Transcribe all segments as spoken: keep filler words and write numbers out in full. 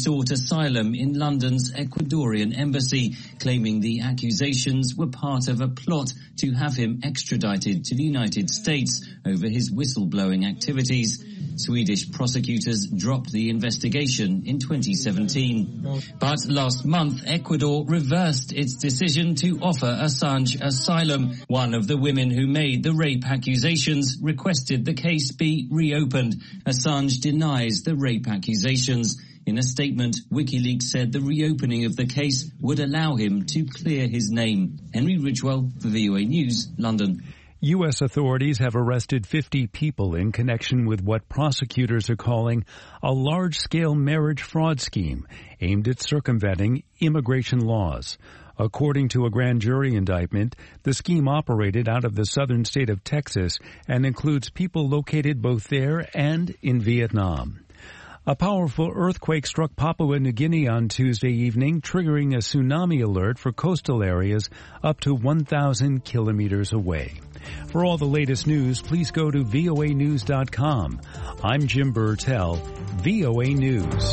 sought asylum in London's Ecuadorian embassy, claiming the accusations were part of a plot to have him extradited to the United States over his whistleblowing activities. Swedish prosecutors dropped the investigation in twenty seventeen. But last month, Ecuador reversed its decision to offer Assange asylum. One of the women who made the rape accusations requested the case be reopened. Assange denies the rape accusations. In a statement, WikiLeaks said the reopening of the case would allow him to clear his name. Henry Ridgwell for V O A News, London. U S authorities have arrested fifty people in connection with what prosecutors are calling a large-scale marriage fraud scheme aimed at circumventing immigration laws. According to a grand jury indictment, the scheme operated out of the southern state of Texas and includes people located both there and in Vietnam. A powerful earthquake struck Papua New Guinea on Tuesday evening, triggering a tsunami alert for coastal areas up to one thousand kilometers away. For all the latest news, please go to V O A news dot com. I'm Jim Burtell, V O A News.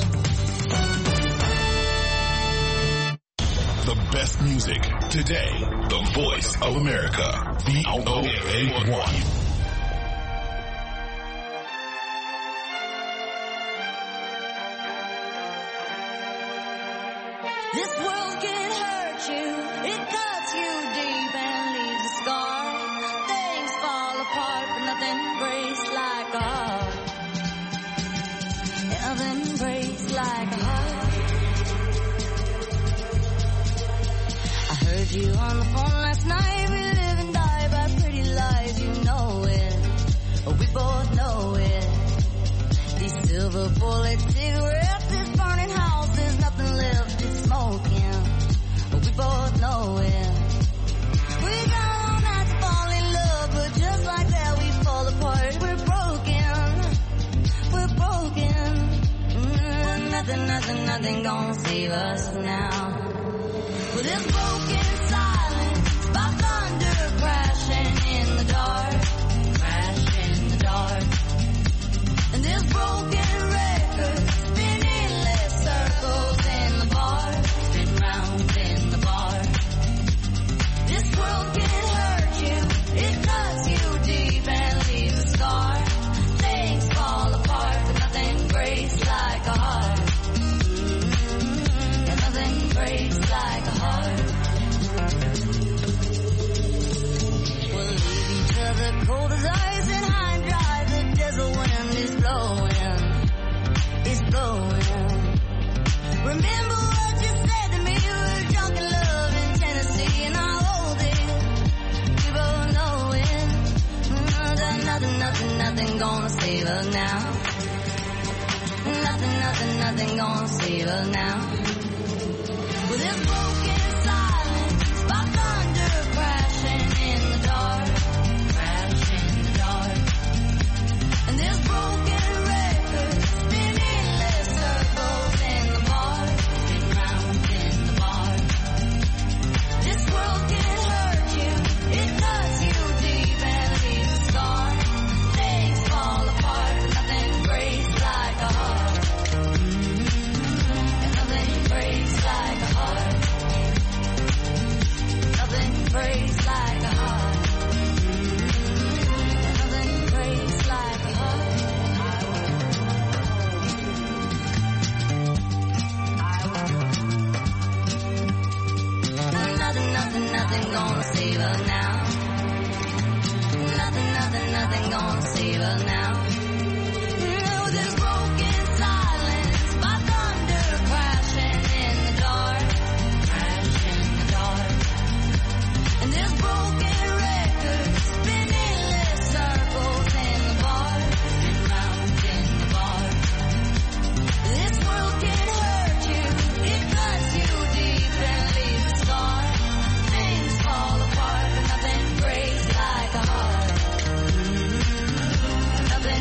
The best music today. The voice of America. V O A one. This world can hurt you, it cuts you deep and leaves a scar. Things fall apart, but nothing breaks like a heart. Nothing breaks like a heart. I heard you on the phone last night. We live and die by pretty lies, you know it. We both know it. These silver bullet cigarettes, this burning house, there's nothing left. Smoking, but we both know it. We got all night to fall in love, but just like that we fall apart. We're broken, we're broken. Mm, nothing, nothing, nothing gonna save us now. With this broken silence, by thunder crashing in the dark, crashing in the dark. And this broken record spinning less circles in the bar. In the bar. This world can hurt you, it cuts you deep and leaves a scar. Things fall apart, but nothing breaks like a heart. Mm-hmm. And nothing breaks like a heart. We'll leave each other cold as ice and high and dry. The desert wind is blowing, it's blowing. Remember what you said to me, we were drunk in love in Tennessee, and I hold it, we both know it. Nothing, nothing, nothing, nothing gonna save us now. Nothing, nothing, nothing gonna save us now. With this broken silence, by thunder crashing in the dark, crashing in the dark. And this broken record spinning less circles in the bar. In the bar. This world can hurt you, it cuts you deep and leaves a scar. Things fall apart, but nothing breaks like a heart. Mm-hmm. And nothing breaks like a heart. Nothing breaks like a heart. Mm-hmm. And nothing breaks like a heart. Nothing, nothing, nothing gonna save us now. Nothing, nothing, nothing gonna save us now. No, this broken silence, by thunder crashing in the dark, crashing in the dark. And this broken record spinning less circles in the bar, spin round in the bar. This world can hurt you, it cuts you deep and leaves a scar. Things fall apart, but nothing breaks like a heart. Mm-hmm. Nothing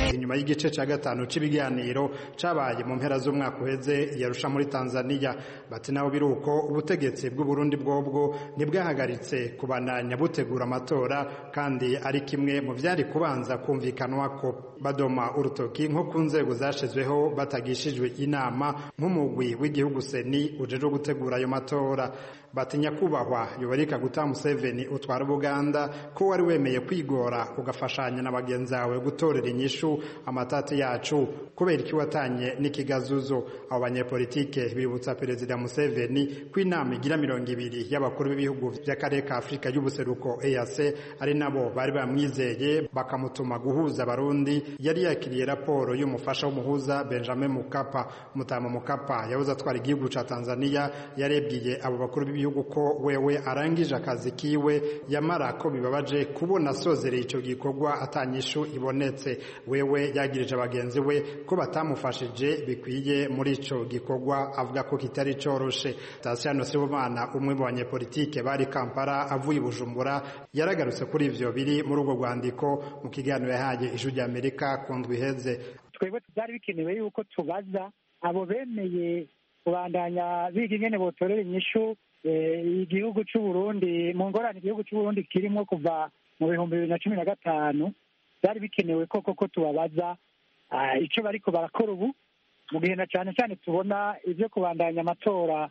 inyuma y'igice ca gatanu c'ibiganiro cabaye mu mpera z'umwaka uheze yarusha muri Tanzania. Bati naho biruko ubutegetsi bw'u Burundi bwobwo ntibwahagaritse kubandanya butegura amatora, kandi ari kimwe mu vyari kubanza kumvikanwa ko badoma urutoki nko ku nzego zashizweho batagishijwe inama nk'umugwi w'igihugu seni ujeje gutegura ayo matora. Batinya kubahwa Yoweri Kaguta Museveni utwara Buganda ko wari wemeye kwigora ugafashanya na bagenzi bawe gutorera inyishu amatati yacu kubera iki watanye n'ikigazuzo. Abo banyepolitike bibutsa Perezida Museveni ko inama igira mirongo ibiri y'abakuru b'ibihugu by'akarere ka Afrika y'ubuseruko E A C ari nabo bari bamwizeye bakamutuma guhuza abarundi. Yari yakiriye raporo y'umufasha w'umuhuza Benjamin Mkapa. Mutama Mkapa yahoze atwara igihugu ca Tanzania yarebwiye abo bakuru b'ibihugu ko wewe arangije akazi kiwe, yamara ko bibabaje kubona sozereye ico gikorwa atanyishu ibonetse. Wewe yagirije abagenzi we ko batamufashije bikwiye muri ico gikorwa, avuga ko kitari coroshe. Tasiano Sibomana umwe mu banyepolitike bari Kampala avuye Bujumbura yaragarutse kuri ivyo biri muri urwo rwandiko mu kiganiro yahaye Ijwi ry'Amerika ku ndwi iheze. Twebwe byari bikenewe yuko tubaza abo bemeye kubandanya biga ingene botorera inyishu igihugu cy'u Burundi mu ngorane igihugu cy'u Burundi kirimo kuva mu bihumbi bibiri na cumi na gatanu. Byari bikenewe koko ko tubabaza icyo bariko barakora ubu, mu gihe na cyane cyane tubona ivyo kubandanya amatora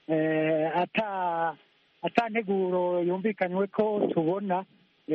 ata atanteguro yumvikanywe ko tubona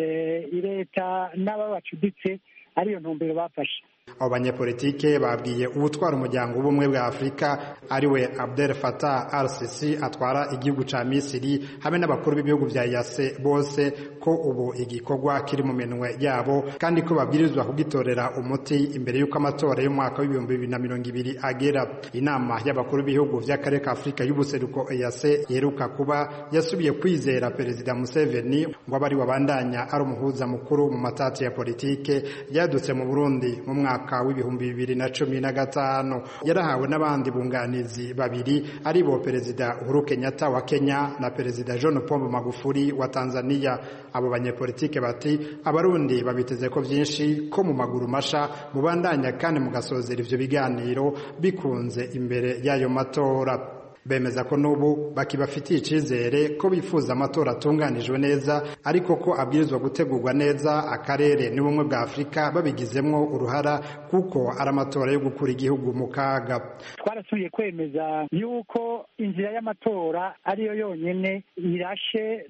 leta n'ababacuditse ariyo ntumbero bafashe. Abo banyepolitike babwiye ubutwara umuryango w'ubumwe bwa Afurika ariwe Abdel Fattah al-Sisi atwara igihugu ca Misiri hamwe n'abakuru b'ibihugu vya E A C bose ko ubu igikorwa kiri mu minwe yabo, kandi ko babwirizwa kugitorera umuti imbere y'uko amatora y'umwaka w'ibihumbi bibiri na mirongo ibiri agera. Inama y'abakuru b'ibihugu vy'akarere ka Afurika y'ubuseruko E A C yeruka kuba yasubiye kwizera Perezida Museveni ngo abari wabandanya ari umuhuza mukuru mu matati ya politike yadutse mu Burundi mu mwaka w'ibihumbi bibiri na cumi na gatanu. Yarahawe n'abandi bunganizi babiri aribo Perezida Uhuru Kenyatta wa Kenya na Perezida John Pombe Magufuli wa Tanzania. Abo banyepolitike bati abarundi babiteze ko vyinshi ko mu maguru masha mubandanya kandi mugasozera ivyo biganiro bikunze imbere y'ayo matora. Bemeza ko n'ubu bakibafitiye icizere ko bifuza amatora atunganijwe neza, ariko ko abwirizwa gutegurwa neza akarere n'ubumwe bwa Afurika babigizemwo uruhara kuko ari amatora yo gukura igihugu mu kaga. Twarasubiye kwemeza yuko inzira y'amatora ariyo yonyene irashe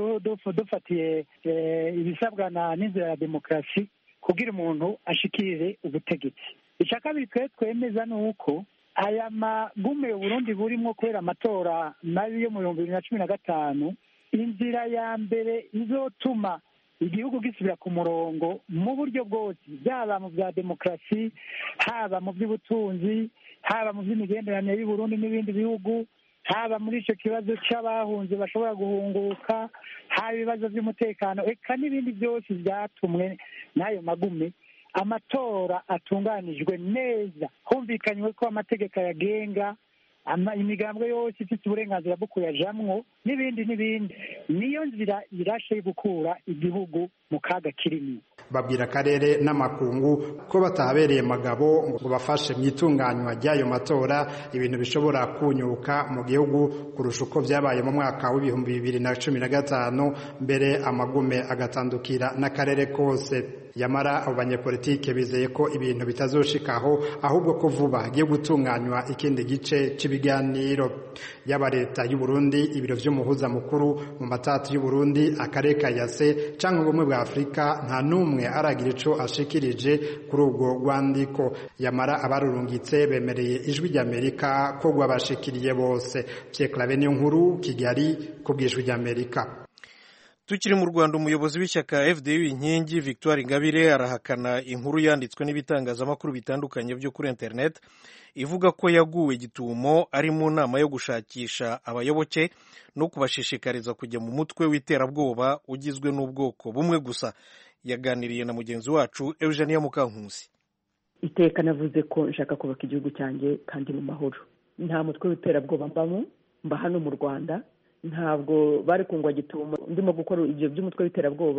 dufatiye ibisabwa n'inzira ya demokarasi kugira umuntu ashikirire ubutegetsi. Icya kabiri twe twemeza nuko aya magume Burundi burimo kubera amatora mabi yo mu bihumbi bibiri na cumi na gatanu, inzira ya mbere izotuma igihugu gisubira ku murongo mu buryo bwose, byaba mu bya demokarasi, haba mu by'ubutunzi, haba mu by'imigenderanire y'u Burundi n'ibindi bihugu, haba muri icyo kibazo cy'abahunze bashobora guhunguka, haba ibibazo by'umutekano, eka n'ibindi byose byatumwe n'ayo magume. Amatora atunganijwe neza, humvikanywe ko amategeko yagenga imigambwe yose ifite uburenganzira bwo kuyajamwo n'ibindi n'ibindi, niyo nzira irashe yo gukura igihugu mu kaga kirimo. Babwira akarere n'amakungu ko batahabereye magabo ngo bafashe mu itunganywa ry'ayo matora ibintu bishobora kunyuka mu gihugu kurusha uko byabaye mu mwaka w'ibihumbi bibiri na cumi na gatanu, mbere amagume agatandukira n'akarere kose. Yamara abo banyepolitike bizeye ko ibintu bitazoshikaho, ahubwo ko vuba hagiye gutunganywa ikindi gice cy'ibiganiro. Yaba leta y'u Burundi, ibiro vy'umuhuza mukuru mu matati y'u Burundi, akarere ka E A C canke ubumwe bwa Afurika, nta numwe aragira ico ashikirije kuri ubwo rwandiko. Yamara abarurungitse bemereye Ijwi ry'Amerika ko rwabashikiriye bose. Pierre Claver Niyonkuru, Kigali, ku bw'Ijwi ry'Amerika. Tukiri mu Rwanda, umuyobozi w'ishyaka F D U inkingi Victoire Ingabire arahakana inkuru yanditswe n'ibitangazamakuru bitandukanye byo kuri internet ivuga ko yaguwe gitumo ari mu nama yo gushakisha abayoboke no kubashishikariza kujya mu mutwe w'iterabwoba ugizwe n'ubwoko bumwe gusa. Yaganiriye na mugenzi wacu Eugenia Mukankusi. Iteka navuze ko nshaka kubaka igihugu cyanjye kandi mu mahoro. Nta mutwe w'iterabwoba mbamo, mba hano mu Rwanda. Ntabwo bari kungwa gitumo ndimo gukora ibyo by'umutwe w'iterabwoba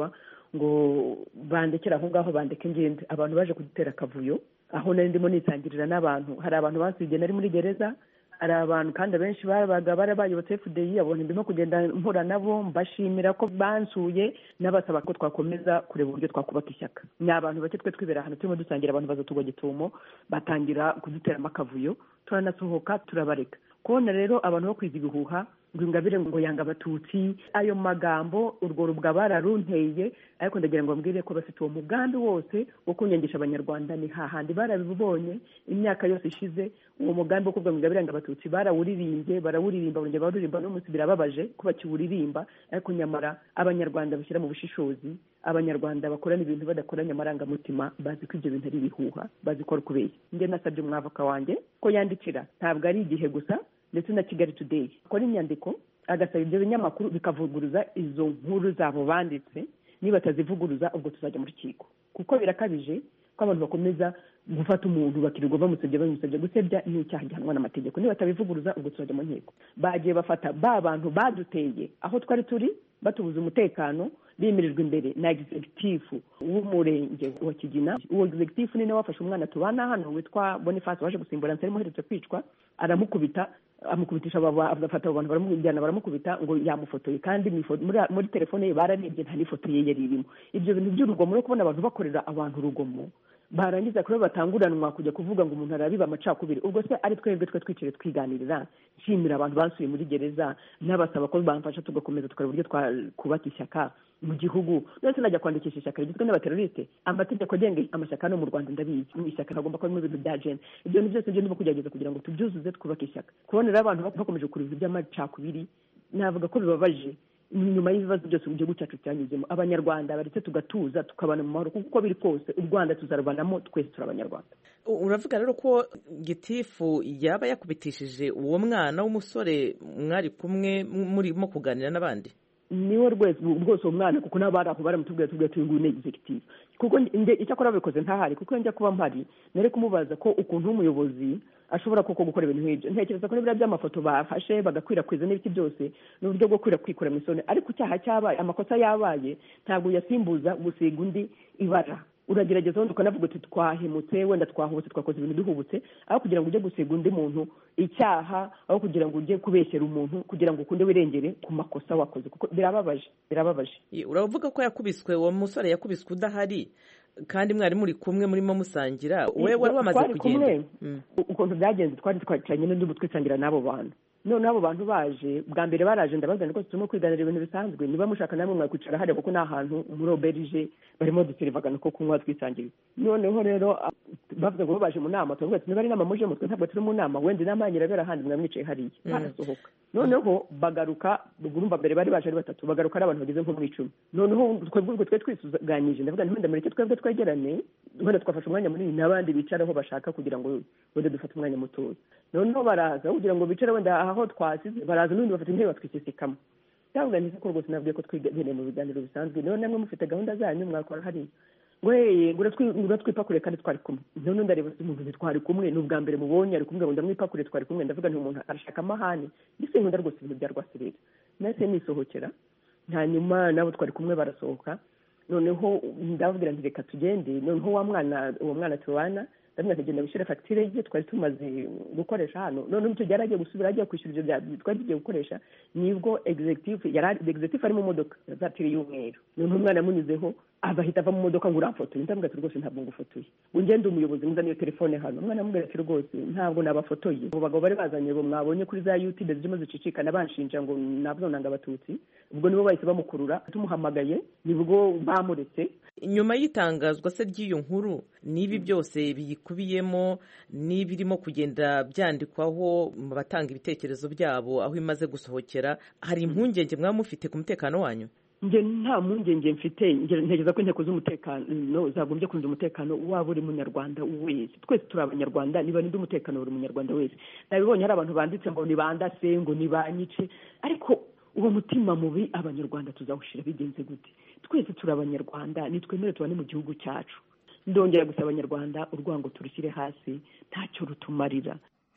ngo bandekera aho ngaho bandeke ngende. Abantu baje kudutera akavuyo aho nari ndimo nitangirira n'abantu. Hari abantu bansubiye nari muri gereza, hari abantu kandi abenshi barabaga barabayobotse F D I, abona ndimo kugenda mpura nabo mbashimira ko bansuye n'abasaba ko twakomeza kureba uburyo twakubaka ishyaka. Ni abantu bake twe twibera hano turimo dusangira, abantu baza tugwa gitumo batangira kudutera makavuyo, turanasohoka turabareka. Kubona rero abantu bo kwiza ibihuha ngo Ingabire ngo yanga abatutsi, ayo magambo urwo rubwa bararunteye, ariko ndagira ngo mbwire ko bafite uwo mugambi wose wo kunyangisha abanyarwanda. Ni hahandi barabibonye imyaka yose ishize, uwo mugambi wo kuvuga ngo Ingabire yanga abatutsi barawuririmbye barawuririmba bongera bawuririmba n'umunsi birababaje ko bakiwuririmba, ariko nyamara abanyarwanda bashyira mu bushishozi, abanyarwanda bakorana ibintu badakoranye amarangamutima, bazi ko ibyo bintu ari ibihuha, bazi ko ari ukubeshya. Njye nasabye umwavoka wanjye ko yandikira, ntabwo ari Igihe gusa ndetse na Kigali Today, akora inyandiko agasaba ibyo binyamakuru bikavuguruza izo nkuru zabo banditse. Niba batazivuguruza ubwo tuzajya mu rukiko, kuko birakabije ko abantu bakomeza gufata umuntu bakirirwa bamusebye bamusebye. Gusebya ni icyaha gihanwa n'amategeko. Niba batabivuguruza ubwo tuzajya mu nkiko. Bagiye bafata ba bantu baduteye aho twari turi batubuza umutekano, bimirijwe imbere na executive w'umurenge wa Kigina. Uwo executive ni nawe wafashe umwana tubana hano witwa Boniface waje gusimbura Nsari muherutse kwicwa, aramukubita amukubitisha abafata abantu baramujyana baramukubita ngo yamufotoye, kandi muri muri telefone ye bararebye nta n'ifoto ye yari irimo. Ibyo bintu by'urugomo no kubona abantu bakorera abantu urugomo, barangiza kuri batanguranwa kujya kuvuga ngo umuntu arabiba amacakubiri. Ubwo se ari twebwe twe twicire twiganirira, nshimira abantu bansuye muri gereza n'abasaba ko bamfasha tugakomeza tukareba uburyo twakubaka ishyaka mu gihugu. Ndetse najya kwandikisha ishyaka rigizwe n'abateroriste. Amategeko agenga amashyaka no mu Rwanda ndabizi, mu ishyaka hagomba kuba ibintu bya gene. Ibyo ni byose byo ndimo kugerageza kugira ngo tubyuzuze twubake ishyaka. Kubonera abantu bakomeje kuriza iby'amacakubiri navuga ko bibabaje. Nyuma y'ibibazo byose mu gihugu cyacu cyanyuzemo, abanyarwanda baretse tugatuza tukabana mu mahoro, kuko biri kose u Rwanda tuzarubanamo twese turi abanyarwanda. Uravuga rero ko gitifu yaba yakubitishije uwo mwana w'umusore mwari kumwe murimo kuganira n'abandi? Niwe rwese rwose uwo mwana, kuko n'abari aho baramutubwira tubwira tuyu nguyu ni executive. Kuko icyakora babikoze ntahari, kuko njya kuba mpari nari kumubaza ko ukuntu umuyobozi ashobora koko gukora ibintu nk'ibyo. Ntekereza ko n'ibira by'amafoto bafashe bagakwirakwiza n'ibiti byose n'uburyo bwo kwirakwikura mu isoni, ariko icyaha cyabaye, amakosa yabaye ntabwo yasimbuza gusiga undi ibara. Uragerageza wenda ukanavuga uti twahemutse, wenda twahubutse, twakoze ibintu duhubutse, aho kugira ngo ujye gusiga undi muntu icyaha, aho kugira ngo ujye kubeshyera umuntu kugira ngo ukunde wirengere ku makosa wakoze, kuko birababaje birababaje. Uravuga ko yakubiswe, uwo musore yakubiswe udahari kandi mwari muri kumwe murimo musangira, we wari wamaze kugenda? Ukuntu byagenze twari twacaranye n'undi twisangira n'abo bantu. None abo bantu baje bwa mbere baraje ndabazana ko turimo kwiganira ibintu bisanzwe, niba mushaka namwe mwakwicara hariya kuko n'ahantu muri auberge barimo duserivagana ko kunywa twisangira. Noneho rero bavuze ngo baje mu nama, tuvuga ati niba ari inama muje mutwe ntabwo turi mu nama, wenda inama nyirabera handi mwamwicaye hariya. Barasohoka. Noneho bagaruka, urumva mbere bari baje ari batatu, bagaruka ari abantu bageze nko mu icumi. Noneho twebwe twe twisuganyije ndavuga nti wenda mureke twebwe twegerane, wenda twafashe umwanya munini n'abandi bicaraho bashaka kugira ngo wenda dufate umwanya mutoya. Noneho baraza kugira ngo bicare wenda aho twasize, baraza n'undi bafite intebe batwikisikamo. Cyangwa nzi ko rwose nabwiye ko twiganire mu biganiro bisanzwe, none namwe mufite gahunda zanyu mwakora hariya. Ngwe nguratwipakure kandi twari kumwe. None ndareba umuntu twari kumwe, n'ubwa mbere mubonye ari kumwe ngo ndamwipakure twari kumwe, ndavuga nti umuntu arashaka amahane. Ndise nkunda rwose ibintu bya Rwasirera. Nase nisohokera, hanyuma nabo twari kumwe barasohoka. Noneho ndavugira nti reka tugende. Noneho wa mwana uwo mwana tubana ndamwe kugenda gushyira facture ye twari tumaze gukoresha hano. None icyo cyari agiye gusubira agiye kwishyura ibyo bya twari tugiye gukoresha, nibwo executive yari executive ari mu modoka zatiri y'umweru. None umwana munizeho abahita ava mu modoka ngo uramfotoye. Ndambwira ati rwose ntabwo ngufotoye, ungende umuyobozi muzaniye telefone hano. Umwana amubwira ati rwose ntabwo nabafotoye. Abo bagabo bari bazanye bo mwabonye kuri za YouTube zirimo zicicikana banshinja ngo nabwo nanga abatutsi. Ubwo nibo bahise bamukurura, tumuhamagaye nibwo bamuretse. Nyuma y'itangazwa se ry'iyo nkuru nibi byose biyikubiyemo, n'ibirimo kugenda byandikwaho mu batanga ibitekerezo byabo aho imaze gusohokera, hari impungenge mwaba mufite ku mutekano wanyu? Nge nta mpungenge mfite. Ntekereza ko inteko z'umutekano zagombye kurinda umutekano waba uri munyarwanda wese. Twese turi abanyarwanda, niba ninde umutekano buri munyarwanda wese. Nabibonye hari abantu banditse ngo nibandase ngo nibanyice, ariko uwo mutima mubi abanyarwanda tuzawushira bigenze gute? Twese turi abanyarwanda, nitwemere tubane mu gihugu cyacu. Ndongera gusaba abanyarwanda urwango turushyire hasi, ntacyo rutumarira.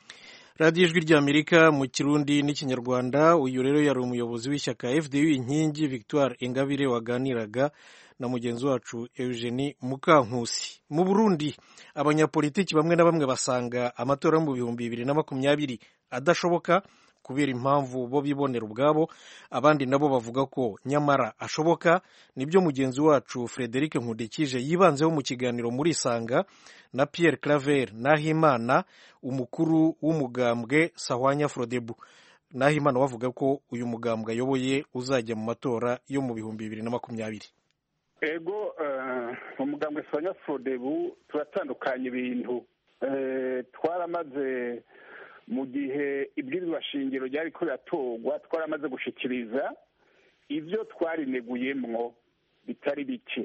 radiyo ijwi ry'Amerika mu Kirundi n'ikinyarwanda. Uyu rero yari umuyobozi w'ishyaka F D U inkingi Victoire Ingabire waganiraga na mugenzi wacu Eugenie Mukankusi. Mu Burundi abanyapolitiki bamwe na bamwe basanga amatora mu bihumbi bibiri na makumyabiri adashoboka kubera impamvu bo bibonera ubwabo, abandi nabo bavuga ko nyamara ashoboka. Nibyo mugenzi wacu Frederic Nkundikije yibanzeho mu kiganiro muri Isanga na Pierre Claver Nahimana, umukuru w'umugambwe Sahwanya Frodebu. Nahimana wavuga ko uyu mugambwe ayoboye uzajya mu matora yo mu bihumbi bibiri na makumyabiri. Ego umugambwe Sahwanya Frodebu turatandukanye ibintu. Twaramaze mu gihe ibwirizwa shingiro ryari ko riratorwa, twaramaze gushikiriza ibyo twarineguyemwo bitari bike,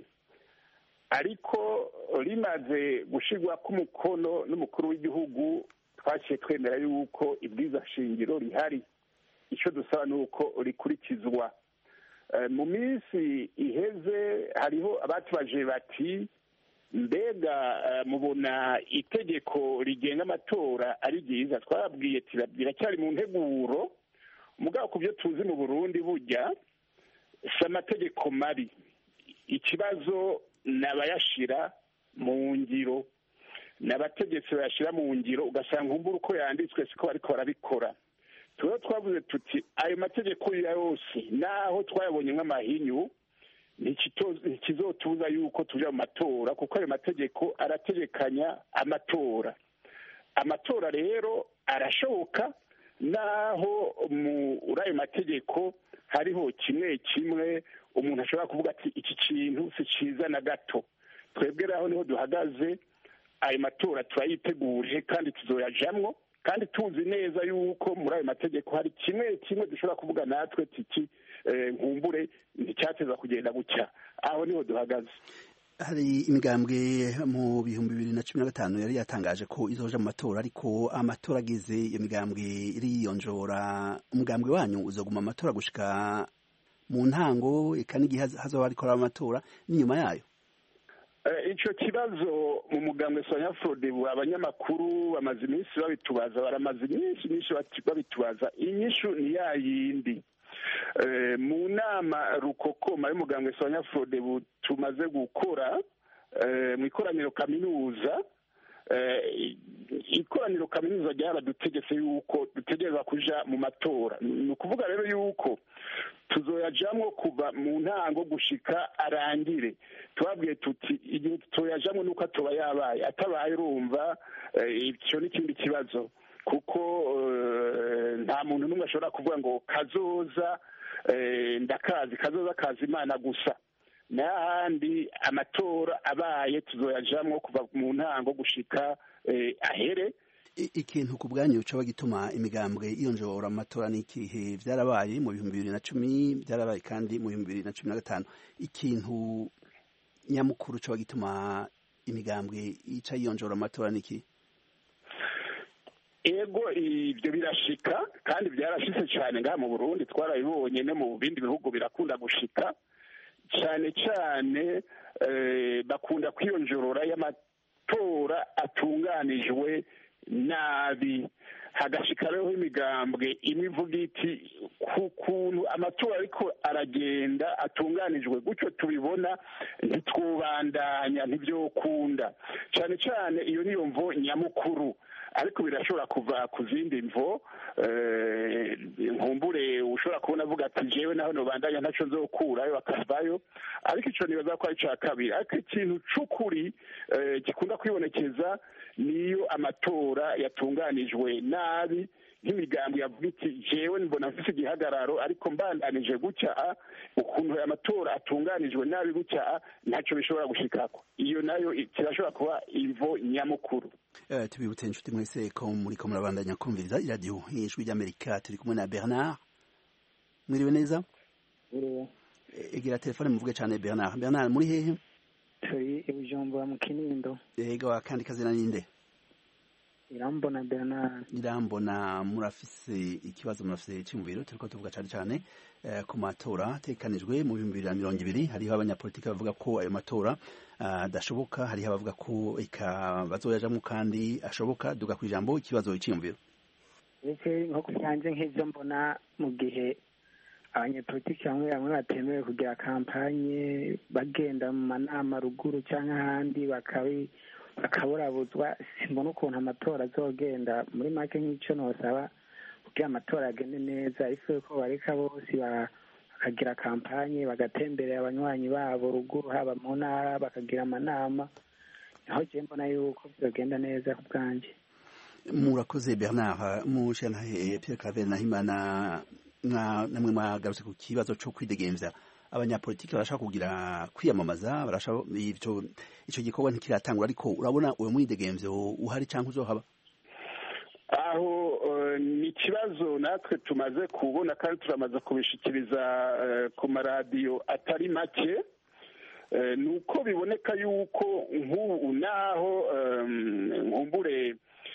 ariko rimaze gushirwa k'umukono n'umukuru w'igihugu twaciye twemera yuko ibwirizwa shingiro rihari, icyo dusaba ni uko rikurikizwa. Mu minsi iheze hariho abatubaje bati mbega mubona itegeko rigenga amatora ari ryiza? Twababwiye biracyari mu nteguro, mugabo ku byo tuzi mu Burundi burya si amategeko mabi, ikibazo ni abayashira mu ngiro, ni abategetsi bayashyira mu ngiro, ugasanga umbura uko yanditswe siko bariko barabikora. Tuba twavuze tuti ayo mategeko yose naho twayabonye nk'amahinyu ntikizotuza yuko tuja mu matora, kuko ayo mategeko arategekanya amatora. Amatora rero arashoboka naho muri ayo mategeko hariho kimwe kimwe umuntu ashobora kuvuga ati iki kintu si ciza na gato. Twebwe aho niho duhagaze, ayo matora turayiteguriye kandi tuzoyajamwo, kandi tuzi neza yuko muri ayo mategeko hari kimwe kimwe dushobora kuvuga natwe tiki nkumbure nticyateza kugenda gutya. Aho niho duhagaze. Hari imigambwe mu bihumbi bibiri na cumi na gatanu yari yatangaje ko izoja mu matora, ariko amatora agize iyo migambwe iriyonjora. Umugambwe wanyu uzoguma amatora gushika mu ntango eka n'igihe hazoba hariko amatora n'inyuma yayo? Ico kibazo mu mugambwe Sahwanya Frodebu abanyamakuru bamaze iminsi babitubaza, baramaze iminsi myinshi babitubaza. Inyishu ni ya yindi. Mu nama rukokoma y'umugambwe Sahwanya Frodebu tumaze gukora mu ikoraniro kaminuza, ikoraniro kaminuza ryaradutegetse yuko dutegereza kuja mu matora. Ni ukuvuga rero yuko tuzoyajamwo kuva mu ntango gushika arangire. Twabwiye tuti igihe tutoyajamwo nuko atoba yabaye, atabaye urumva icyo ni ikindi kibazo, kuko nta muntu n'umwe ashobora kuvuga ngo kazoza ndakazi, kazoza kazi Imana gusa. N'ahandi amatora abaye tuzoyajamwo kuva mu ntango gushika ahere. Ikintu ku bwanyu coba gituma imigambwe iyonjora amatora ni ikihe? Vyarabaye mu bihumbi bibiri na cumi, vyarabaye kandi mu bihumbi bibiri na cumi na gatanu. Ikintu nyamukuru coba gituma imigambwe ica yiyonjora amatora ni iki? Ego ibyo birashika kandi byarashitse cyane ngaha mu Burundi, twarabibonye no mu bindi bihugu birakunda gushika cyane cyane. Bakunda kwiyonjorora y'amatora atunganijwe nabi, hagashika rero imigambwe imwe ivuga iti ku kuntu amatora ariko aragenda atunganijwe gutyo tubibona ntitwubandanya, ntibyokunda. Cyane cyane iyo niyo mvo nyamukuru, ariko birashobora kuva ku zindi mvo. Nkumbure ushobora kubona avuga ati jewe naho nobandanya ntaco nzokurayo akavayo, ariko ico nibaza ko ari ca kabiri. Ariko ikintu c'ukuri gikunda kwibonekeza niyo amatora yatunganijwe nabi, nk'imigambi yavuga iti jewe mbona mfise igihagararo, ariko mbandanije gutya ukuntu aya matora atunganijwe nabi gutya ntaco bishobora gushikako. Iyo nayo kirashobora kuba imvo nyamukuru. Uh, tubibutse inshuti mwese ko muriko murabandanya kumviriza iradiyo Ijwi ry'Amerika. Turi kumwe na Bernard. Mwiriwe neza? Mwiriwe. Egira telefone muvuge cyane Bernard. Bernard muri hehe? Turi i Bujumbura mu Kinindo. Yego, akandi kazina ninde? Irambona Bernard. Irambona, murafise ikibazo murafise cy'umubiro. Turiko tuvuga cyane cyane uh, ku matora tekanijwe mu bihumbi bibiri na mirongo ibiri. Hariho abanyapolitiki bavuga ko ayo matora adashoboka, uh, hariho abavuga ko eka bazoyajamwo kandi ashoboka. Duga ku ijambo ikibazo cy'umubiro. Ese nko kubyanje nk'ivyo mbona mu gihe abanyepolitiki bamwe bamwe batemewe kugira kampanye bagenda mu manama ruguru cyangwa ahandi bakabi bakaburabuzwa. simbona ukuntu amatora azogenda. muri make nk'icyo nosaba kugira amatora agende neza ariko ko bareka bose bakagira kampanye bagatemberera abanywanyi babo ruguru haba mu ntara bakagira amanama, aho je mbona yuko bizogenda neza ku bwanjye. murakoze Bernard Mushyantahe Pierre Claver Nahimana. namwe mwagarutse ku kibazo cyo kwidegemvya abanyapolitiki barashaka kugira kwiyamamaza barashaka icyo icyo gikorwa ntikiratangura, ariko urabona uwo mwidegemvyo uhari cyangwa uzohaba aho ni ikibazo natwe tumaze kubona kandi turamaze kubishikiriza ku maradiyo atari make. ni uko biboneka yuko nk'ubu naho nkumbure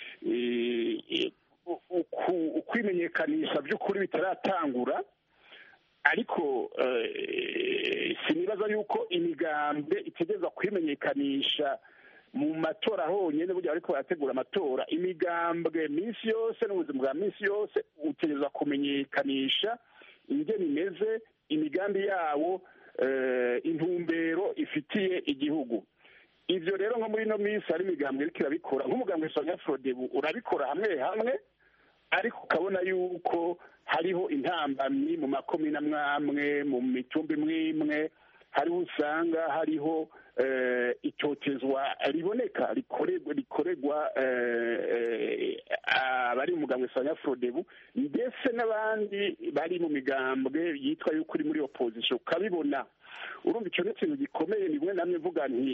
ukwimenyekanisha by'ukuri bitaratangura, ariko sinibaza yuko imigambwe itegereza kwimenyekanisha mu matora honyine. burya ariko barategura amatora, imigambwe minsi yose n'ubuzima bwa minsi yose utegereza kumenyekanisha ingene imeze, imigambi yawo, intumbero ifitiye igihugu. ivyo rero nko muri ino minsi hari imigambwe iriko irabikora, nk'umugambwe Sonia Frodebu urabikora hamwe hamwe, ariko ukabona yuko hariho intambamyi mu makomine amwamwe mu mitumba imwe imwe, hariho usanga hariho itotezwa riboneka rikorerwa rikorerwa abari mu mugambwe Sonia Frodebu ndetse n'abandi bari mu migambwe yitwa yuko uri muri opposition ukabibona. urumva icyo ni ikintu gikomeye. nimwe namwe mvuga nti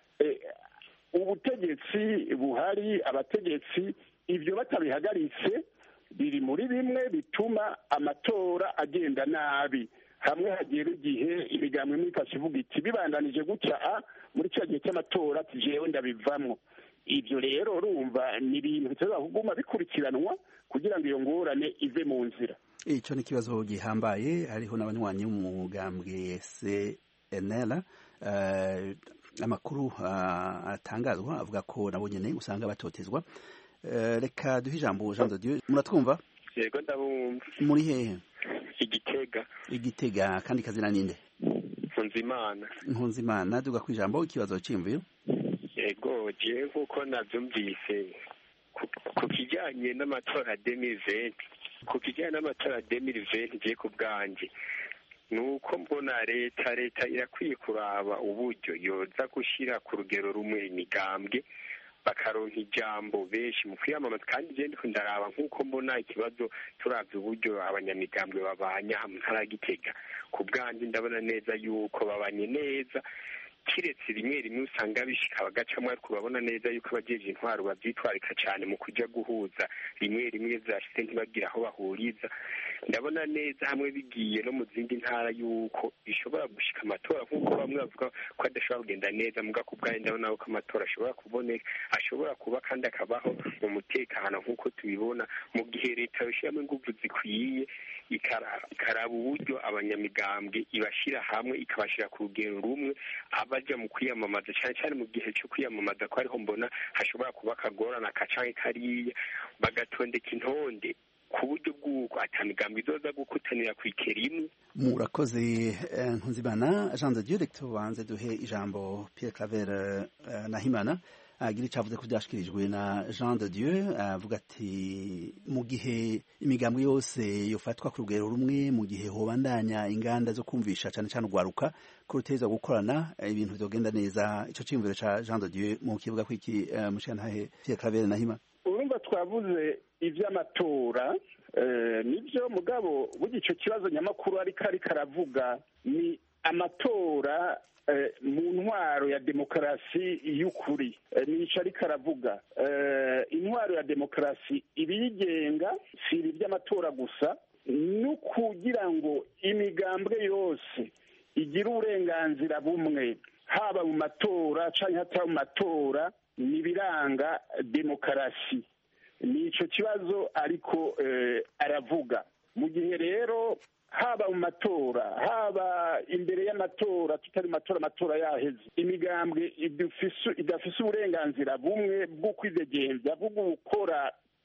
ubutegetsi buhari, abategetsi ibyo batabihagaritse biri muri bimwe bituma amatora agenda nabi. hamwe hagera igihe imigambi imwe ikakivuga iti bibandanije gutya muri cya gihe cy'amatora tujewe ndabivamwo. ibyo rero urumva ni ibintu biteza kuguma bikurikiranwa kugira ngo iyo ngorane ive mu nzira. icyo ni ikibazo gihambaye. hariho n'abanywanyi b'umugambwe C N L amakuru atangazwa avuga ko nabo nyene usanga batotezwa. reka duhe ijambo Jean de Dieu. muratwumva? yego ndabumva. muri hehe? Igitega. Igitega. kandi kazina ninde? Nkunzimana. Nkunzimana, duga ku ijambo ikibazo cy'imvuyo. yego je nkuko navyumvise ku kijyanye n'amatora deux mille vingt ku kijyanye n'amatora deux mille vingt je ku bwanje nuko mbona leta leta irakwiye kuraba uburyo yoza gushira ku rugero rumwe imigambwe bakaronka ijambo benshi mu kwiyamamaza. kandi je ndiko ndaraba nk'uko mbona ikibazo turavye uburyo abanyamigambwe babanya hamwe ntaragitega ku bwanje ndabona neza yuko babanye neza, kiretse rimwe rimwe usanga bishika bagacamwo, ariko babona neza yuko abajeje intwaro bavyitwarika cyane mu kuja guhuza, rimwe rimwe zashitse ntibagira aho bahuriza. ndabona neza hamwe bigiye no mu zindi ntara yuko bishobora gushika amatora nk'uko bamwe bavuga ko adashobora kugenda neza, muga ku bwanjye ndabona ko amatora ashobora kuboneka, ashobora kuba kandi akabaho mu mutekano nk'uko tubibona, mu gihe leta yoshyiramo ingufu zikwiye ikaraba uburyo abanyamigambwe ibashira hamwe ikabashira ku rugero rumwe abaja mu kwiyamamaza, cyane cyane mu gihe cyo kwiyamamaza ko ariho mbona hashobora kuba akagorana kacanke kariya, bagatondeka intonde ku buryo bw'uko atamigambwe izoza gukutanira ku ikeri imwe. murakoze Nkunzimana. Jean de Dieu, reka tubanze duhe ijambo Pierre Claver Nahimana agira icyo avuze ko byashikirijwe na Jean de Dieu, avuga ati mu gihe imigambwe yose yofatwa ku rugero rumwe, mu gihe hobandanya inganda zo kumvisha cyane cyane urwaruka ko ruteza gukorana ibintu bizogenda neza. icyo cyiyumviro ca Jean de Dieu mu kivuga ko iki Mushyantahe Pierre Claver Nahimana? urumva twavuze ivy'amatora nibyo mugabo burya icyo kibazo nyamakuru ariko ariko aravuga ni amatora mu ntwaro ya demokarasi y'ukuri. nico ariko aravuga intwaro ya demokarasi ibiyigenga si ibi by'amatora gusa, no kugira ngo imigambwe yose igire uburenganzira bumwe haba mu matora canke hataba mu matora n'ibiranga demokarasi. nico kibazo ariko aravuga. mu gihe rero haba mu matora haba imbere y'amatora tutari matora amatora yaheze imigambwe idafise uburenganzira bumwe bwo kwidegemvya bwo gukora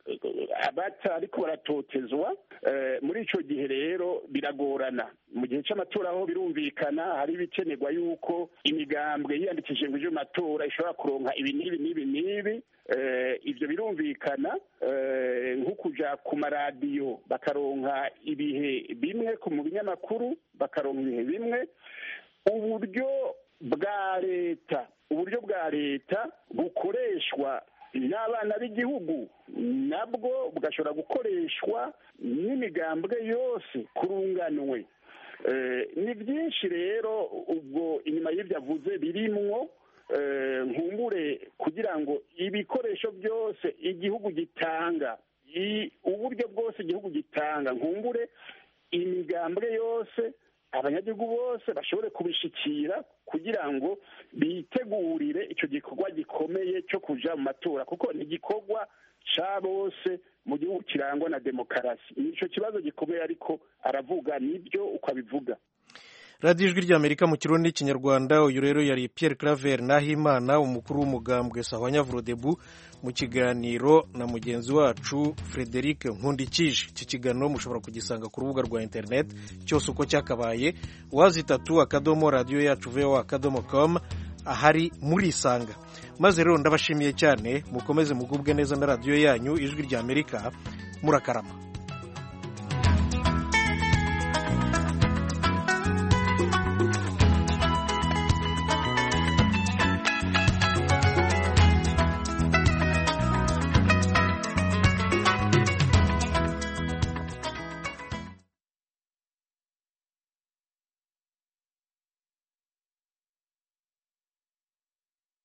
abata ariko baratotezwa muri icyo gihe rero biragorana mu gihe cy'amatora aho birumvikana hari ibikenerwa yuko imigambwe yiyandikishije ngo ije mu matora ishobora kuronka ibi n'ibi n'ibi n'ibi ibyo birumvikana nko kujya ku maradiyo bakaronka ibihe bimwe mu binyamakuru bakaronka ibihe bimwe uburyo bwa leta uburyo bwa leta bukoreshwa n'abana b'igihugu nabwo bugashobora gukoreshwa n'imigambwe yose kurunganwe ni byinshi rero ubwo inyuma y'ibyo avuze birimwo nkumbure kugira ngo ibikoresho byose igihugu gitanga uburyo bwose igihugu gitanga nkumbure imigambwe yose abanyagihugu bose bashobore kubishikira kugira ngo bitegurire icyo gikorwa gikomeye cyo kuja mu matora kuko ni igikorwa ca bose mu gihugu kirangwa na demokarasi nico kibazo gikomeye ariko aravuga nibyo uko abivuga. radiyo ijwi ry'amerika mu kirundi n'ikinyarwanda uyu rero yari Pierre Claver Nahimana umukuru w'umugambwe Sahwanya Frodebu mu kiganiro na mugenzi wacu Frederic Nkundikije. iki kiganiro mushobora kugisanga ku rubuga rwa internet cyose uko cyakabaye wazi itatu akadomo radiyo yacu voa akadomo com ahari murisanga. maze rero ndabashimiye cyane mukomeze mugubwe neza na radiyo yanyu ijwi ry'Amerika murakarama.